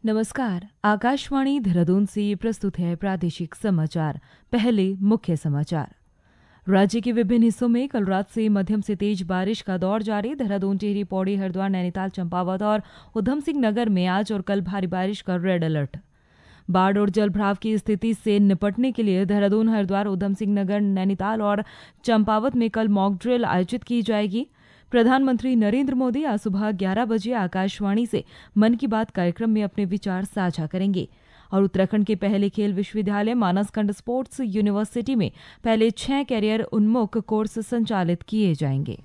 नमस्कार। आकाशवाणी देहरादून से प्रस्तुत है प्रादेशिक समाचार। पहले मुख्य समाचार। राज्य के विभिन्न हिस्सों में कल रात से मध्यम से तेज बारिश का दौर जारी। देहरादून, टिहरी, पौड़ी, हरिद्वार, नैनीताल, चंपावत और उधम सिंह नगर में आज और कल भारी बारिश का रेड अलर्ट। बाढ़ और जलभराव की स्थिति से निपटने के लिए देहरादून, हरिद्वार, उधम सिंह नगर, नैनीताल और चंपावत में कल मॉक ड्रिल आयोजित की जाएगी। प्रधानमंत्री नरेंद्र मोदी आज सुबह 11 बजे आकाशवाणी से मन की बात कार्यक्रम में अपने विचार साझा करेंगे। और उत्तराखंड के पहले खेल विश्वविद्यालय मानसखंड स्पोर्ट्स यूनिवर्सिटी में पहले 6 कैरियर उन्मुख कोर्स संचालित किए जाएंगे।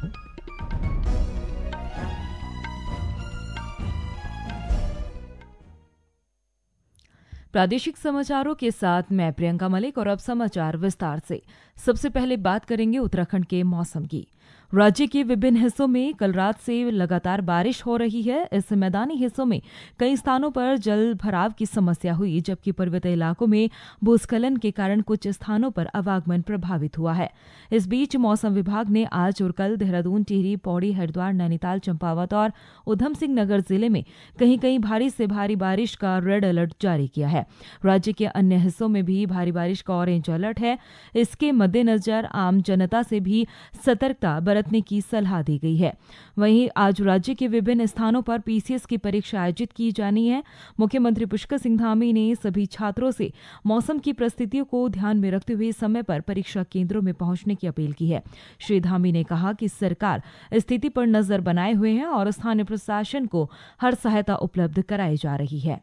प्रादेशिक समाचारों के साथ मैं प्रियंका मलिक। और अब समाचार विस्तार से। सबसे पहले बात करेंगे उत्तराखंड के मौसम की। राज्य के विभिन्न हिस्सों में कल रात से लगातार बारिश हो रही है। इस मैदानी हिस्सों में कई स्थानों पर जल भराव की समस्या हुई, जबकि पर्वतीय इलाकों में भूस्खलन के कारण कुछ स्थानों पर आवागमन प्रभावित हुआ है। इस बीच मौसम विभाग ने आज और कल देहरादून, टिहरी, पौड़ी, हरिद्वार, नैनीताल, चंपावत और उधम सिंह नगर जिले में कहीं कहीं भारी से भारी बारिश का रेड अलर्ट जारी किया है। राज्य के अन्य हिस्सों में भी भारी बारिश का ऑरेंज अलर्ट है। इसके मद्देनजर आम जनता से भी सतर्कता बरतने की सलाह दी गई है। वहीं आज राज्य के विभिन्न स्थानों पर पीसीएस की परीक्षा आयोजित की जानी है। मुख्यमंत्री पुष्कर सिंह धामी ने सभी छात्रों से मौसम की परिस्थितियों को ध्यान में रखते हुए समय पर परीक्षा केंद्रों में पहुंचने की अपील की है। श्री धामी ने कहा कि सरकार स्थिति पर नजर बनाए हुए है और स्थानीय प्रशासन को हर सहायता उपलब्ध कराई जा रही है।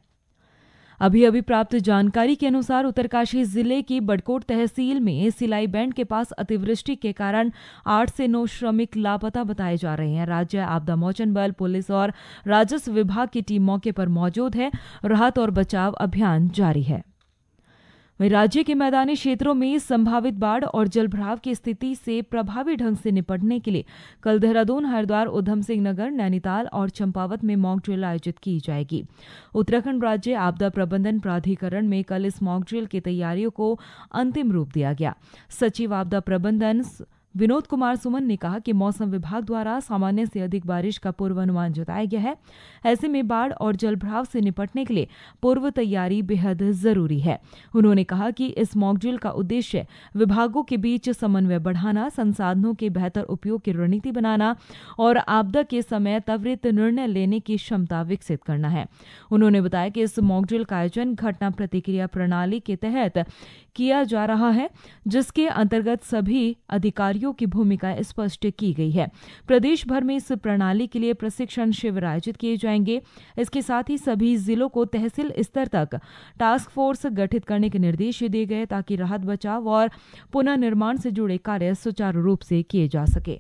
अभी प्राप्त जानकारी के अनुसार उत्तरकाशी जिले की बड़कोट तहसील में सिलाई बैंड के पास अतिवृष्टि के कारण 8 से 9 श्रमिक लापता बताए जा रहे हैं। राज्य आपदा मोचन बल, पुलिस और राजस्व विभाग की टीम मौके पर मौजूद है। राहत और बचाव अभियान जारी है। वहीं राज्य के मैदानी क्षेत्रों में संभावित बाढ़ और जलभराव की स्थिति से प्रभावी ढंग से निपटने के लिए कल देहरादून, हरिद्वार, उधम सिंह नगर, नैनीताल और चंपावत में मॉक ड्रिल आयोजित की जाएगी। उत्तराखंड राज्य आपदा प्रबंधन प्राधिकरण में कल इस मॉक ड्रिल की तैयारियों को अंतिम रूप दिया गया। सचिव आपदा प्रबंधन विनोद कुमार सुमन ने कहा कि मौसम विभाग द्वारा सामान्य से अधिक बारिश का पूर्वानुमान जताया गया है। ऐसे में बाढ़ और जलभराव से निपटने के लिए पूर्व तैयारी बेहद जरूरी है। उन्होंने कहा कि इस मॉक ड्रिल का उद्देश्य विभागों के बीच समन्वय बढ़ाना, संसाधनों के बेहतर उपयोग की रणनीति बनाना और आपदा के समय त्वरित निर्णय लेने की क्षमता विकसित करना है। उन्होंने बताया कि इस मॉक ड्रिल का आयोजन घटना प्रतिक्रिया प्रणाली के तहत किया जा रहा है, जिसके अंतर्गत सभी अधिकारियों की भूमिका स्पष्ट की गई है। प्रदेश भर में इस प्रणाली के लिए प्रशिक्षण शिविर आयोजित किए जाएंगे। इसके साथ ही सभी जिलों को तहसील स्तर तक टास्क फोर्स गठित करने के निर्देश दिए गए ताकि राहत, बचाव और पुनर्निर्माण से जुड़े कार्य सुचारू रूप से किए जा सके।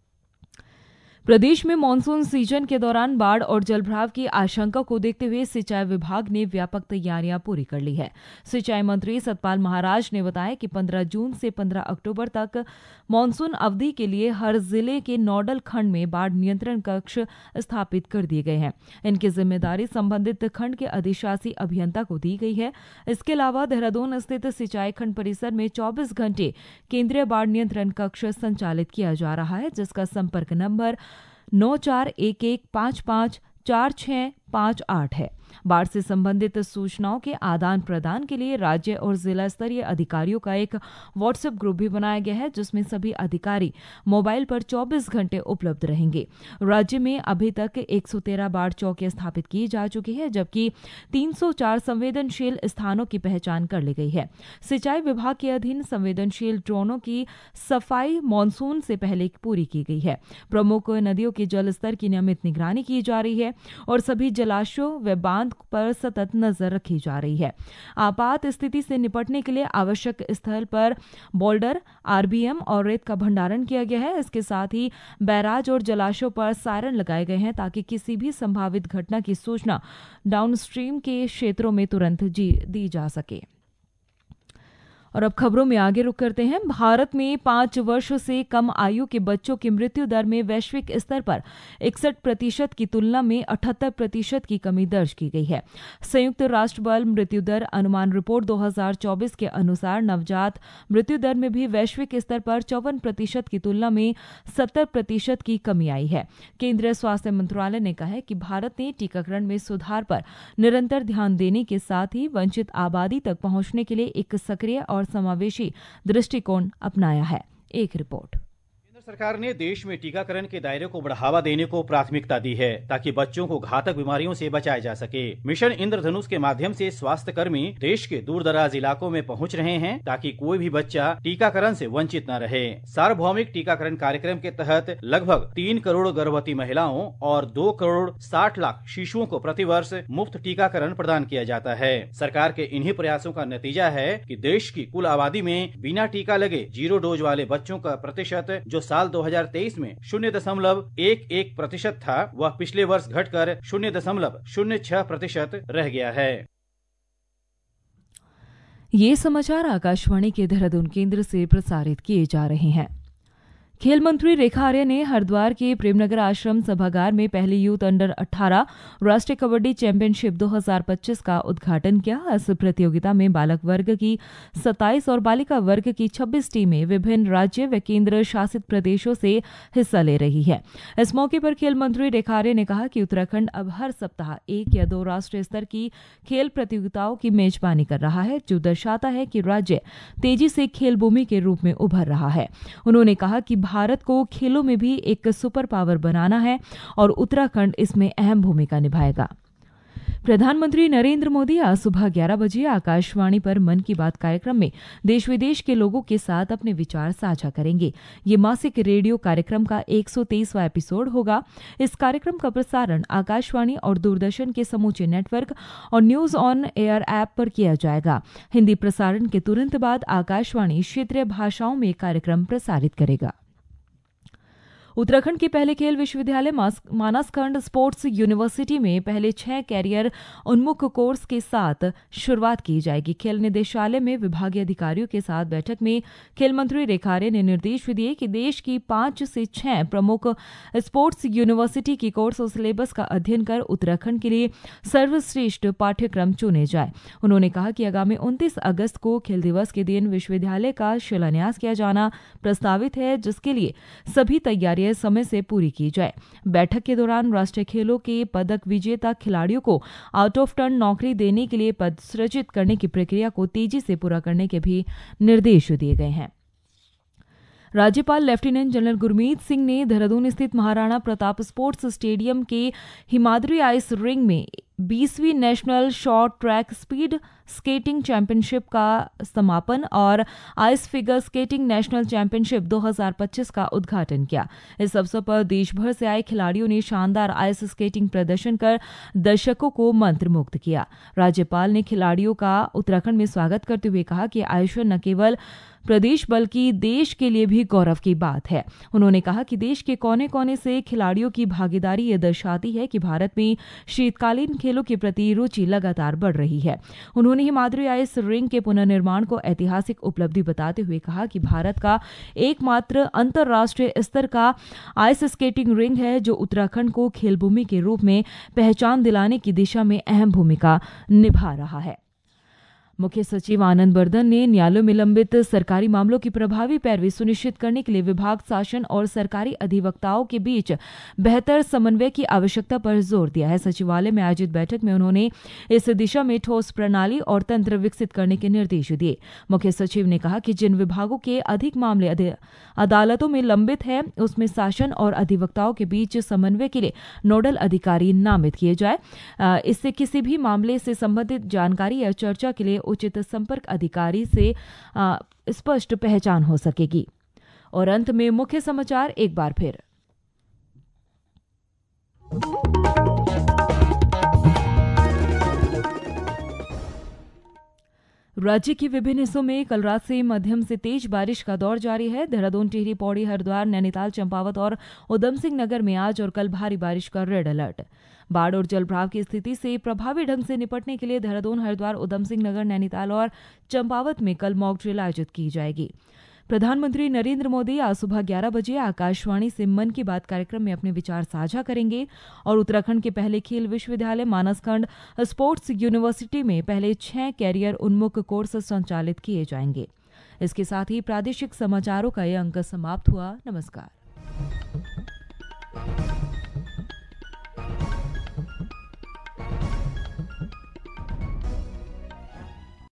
प्रदेश में मानसून सीजन के दौरान बाढ़ और जलभराव की आशंका को देखते हुए सिंचाई विभाग ने व्यापक तैयारियां पूरी कर ली है। सिंचाई मंत्री सतपाल महाराज ने बताया कि 15 जून से 15 अक्टूबर तक मानसून अवधि के लिए हर जिले के नोडल खंड में बाढ़ नियंत्रण कक्ष स्थापित कर दिए गए हैं। इनकी जिम्मेदारी संबंधित खंड के अधिशासी अभियंता को दी गई है। इसके अलावा देहरादून स्थित सिंचाई खंड परिसर में 24 घंटे केंद्रीय बाढ़ नियंत्रण कक्ष संचालित किया जा रहा है, जिसका संपर्क नंबर 9411554658 है। बाढ़ से संबंधित सूचनाओं के आदान प्रदान के लिए राज्य और जिला स्तरीय अधिकारियों का एक व्हाट्सएप ग्रुप भी बनाया गया है, जिसमें सभी अधिकारी मोबाइल पर 24 घंटे उपलब्ध रहेंगे। राज्य में अभी तक 113 बाढ़ चौकियां स्थापित की जा चुकी है, जबकि 304 संवेदनशील स्थानों की पहचान कर ली गई है। सिंचाई विभाग के अधीन संवेदनशील ड्रोनों की सफाई मानसून से पहले पूरी की गई है। प्रमुख नदियों के जल स्तर की नियमित निगरानी की जा रही है और सभी जलाशयों व बांध पर सतत नजर रखी जा रही है। आपात स्थिति से निपटने के लिए आवश्यक स्थल पर बोल्डर, आरबीएम और रेत का भंडारण किया गया है। इसके साथ ही बैराज और जलाशयों पर सायरन लगाए गए हैं ताकि किसी भी संभावित घटना की सूचना डाउनस्ट्रीम के क्षेत्रों में तुरंत दी जा सके। और अब खबरों में आगे रुक करते हैं। भारत में 5 वर्षों से कम आयु के बच्चों की मृत्यु दर में वैश्विक स्तर पर 61% की तुलना में 78% की कमी दर्ज की गई है। संयुक्त राष्ट्र बल मृत्यु दर अनुमान रिपोर्ट 2024 के अनुसार नवजात मृत्यु दर में भी वैश्विक स्तर पर 54% की तुलना में 70% की कमी आई है। केंद्रीय स्वास्थ्य मंत्रालय ने कहा है कि भारत ने टीकाकरण में सुधार पर निरंतर ध्यान देने के साथ ही वंचित आबादी तक पहुंचने के लिए एक सक्रिय और समावेशी दृष्टिकोण अपनाया है। एक रिपोर्ट। केंद्र सरकार ने देश में टीकाकरण के दायरे को बढ़ावा देने को प्राथमिकता दी है ताकि बच्चों को घातक बीमारियों से बचाया जा सके। मिशन इंद्रधनुष के माध्यम से स्वास्थ्य कर्मी देश के दूर दराज इलाकों में पहुंच रहे हैं ताकि कोई भी बच्चा टीकाकरण से वंचित न रहे। सार्वभौमिक टीकाकरण कार्यक्रम के तहत लगभग 3 करोड़ गर्भवती महिलाओं और 2 करोड़ 60 लाख शिशुओं को प्रतिवर्ष मुफ्त टीकाकरण प्रदान किया जाता है। सरकार के इन्हीं प्रयासों का नतीजा है कि देश की कुल आबादी में बिना टीका लगे 0 डोज वाले बच्चों का प्रतिशत जो साल 2023 में 0.11% था, वह पिछले वर्ष घटकर 0.06% रह गया है। ये समाचार आकाशवाणी के देहरादून केंद्र से प्रसारित किए जा रहे हैं। खेल मंत्री रेखा आर्य ने हरिद्वार के प्रेमनगर आश्रम सभागार में पहली यूथ अंडर 18 राष्ट्रीय कबड्डी चैंपियनशिप 2025 का उद्घाटन किया। इस प्रतियोगिता में बालक वर्ग की 27 और बालिका वर्ग की 26 टीमें विभिन्न राज्य व केंद्र शासित प्रदेशों से हिस्सा ले रही है। इस मौके पर खेल मंत्री रेखा आर्य ने कहा कि उत्तराखंड अब हर सप्ताह 1 या 2 राष्ट्रीय स्तर की खेल प्रतियोगिताओं की मेजबानी कर रहा है, जो दर्शाता है कि राज्य तेजी से खेल भूमि के रूप में उभर रहा है। उन्होंने कहा कि भारत को खेलों में भी एक सुपर पावर बनाना है और उत्तराखंड इसमें अहम भूमिका निभाएगा। प्रधानमंत्री नरेंद्र मोदी आज सुबह 11 बजे आकाशवाणी पर मन की बात कार्यक्रम में देश विदेश के लोगों के साथ अपने विचार साझा करेंगे। ये मासिक रेडियो कार्यक्रम का 123वां एपिसोड होगा। इस कार्यक्रम का प्रसारण आकाशवाणी और दूरदर्शन के समूचे नेटवर्क और न्यूज ऑन एयर ऐप पर किया जाएगा। हिंदी प्रसारण के तुरंत बाद आकाशवाणी क्षेत्रीय भाषाओं में कार्यक्रम प्रसारित करेगा। उत्तराखंड के पहले खेल विश्वविद्यालय मानसखंड स्पोर्ट्स यूनिवर्सिटी में पहले 6 कैरियर उन्मुख कोर्स के साथ शुरुआत की जाएगी। खेल निदेशालय में विभागीय अधिकारियों के साथ बैठक में खेल मंत्री रेखा आर्य ने निर्देश दिए कि देश की 5 से 6 प्रमुख स्पोर्ट्स यूनिवर्सिटी की कोर्स और सिलेबस का अध्ययन कर उत्तराखंड के लिए सर्वश्रेष्ठ पाठ्यक्रम चुने जाए। उन्होंने कहा कि आगामी 29 अगस्त को खेल दिवस के दिन विश्वविद्यालय का शिलान्यास किया जाना प्रस्तावित है, जिसके लिए सभी तैयारियां समय से पूरी की जाए। बैठक के दौरान राष्ट्रीय खेलों के पदक विजेता खिलाड़ियों को आउट ऑफ टर्न नौकरी देने के लिए पद सृजित करने की प्रक्रिया को तेजी से पूरा करने के भी निर्देश दिए गए हैं। राज्यपाल लेफ्टिनेंट जनरल गुरमीत सिंह ने देहरादून स्थित महाराणा प्रताप स्पोर्ट्स स्टेडियम के हिमाद्री आइस रिंग में 20वीं national short track speed skating championship का समापन और ice figure skating national championship 2025 का उद्घाटन किया। इस अवसर पर देश भर से आए खिलाड़ियों ने शानदार आइस स्केटिंग प्रदर्शन कर दर्शकों को मंत्रमुग्ध किया। राज्यपाल ने खिलाड़ियों का उत्तराखंड में स्वागत करते हुए कहा कि आयोजन न केवल प्रदेश बल्कि देश के लिए भी गौरव की बात है। उन्होंने कहा कि देश के कोने कोने से खिलाड़ियों की भागीदारी ये दर्शाती है कि भारत में शीतकालीन खेलों के प्रति रुचि लगातार बढ़ रही है। उन्होंने हिमाद्री आइस रिंग के पुनर्निर्माण को ऐतिहासिक उपलब्धि बताते हुए कहा कि भारत का एकमात्र अंतर्राष्ट्रीय स्तर का आइस स्केटिंग रिंग है जो उत्तराखंड को खेल भूमि के रूप में पहचान दिलाने की दिशा में अहम भूमिका निभा रहा है। मुख्य सचिव आनंद बर्धन ने न्यायालयों में लंबित सरकारी मामलों की प्रभावी पैरवी सुनिश्चित करने के लिए विभाग, शासन और सरकारी अधिवक्ताओं के बीच बेहतर समन्वय की आवश्यकता पर जोर दिया है। सचिवालय में आयोजित बैठक में उन्होंने इस दिशा में ठोस प्रणाली और तंत्र विकसित करने के निर्देश दिए। मुख्य सचिव ने कहा कि जिन विभागों के अधिक मामले अदालतों में लंबित है, उसमें शासन और अधिवक्ताओं के बीच समन्वय के लिए नोडल अधिकारी नामित किए जाए। इससे किसी भी मामले से संबंधित जानकारी या चर्चा के लिए उचित संपर्क अधिकारी से स्पष्ट पहचान हो सकेगी। और अंत में मुख्य समाचार एक बार फिर। राज्य के विभिन्न हिस्सों में कल रात से मध्यम से तेज बारिश का दौर जारी है। देहरादून, टिहरी, पौड़ी, हरिद्वार, नैनीताल, चंपावत और उधम सिंह नगर में आज और कल भारी बारिश का रेड अलर्ट। बाढ़ और जलभराव की स्थिति से प्रभावी ढंग से निपटने के लिए देहरादून, हरिद्वार, उधम सिंह नगर, नैनीताल और चंपावत में कल मॉक ड्रिल आयोजित की जाएगी। प्रधानमंत्री नरेंद्र मोदी आज सुबह 11 बजे आकाशवाणी से मन की बात कार्यक्रम में अपने विचार साझा करेंगे और उत्तराखंड के पहले खेल विश्वविद्यालय मानसखंड स्पोर्ट्स यूनिवर्सिटी में पहले 6 कैरियर उन्मुख कोर्स संचालित किए जाएंगे। इसके साथ ही प्रादेशिक समाचारों का ये अंक समाप्त हुआ। नमस्कार।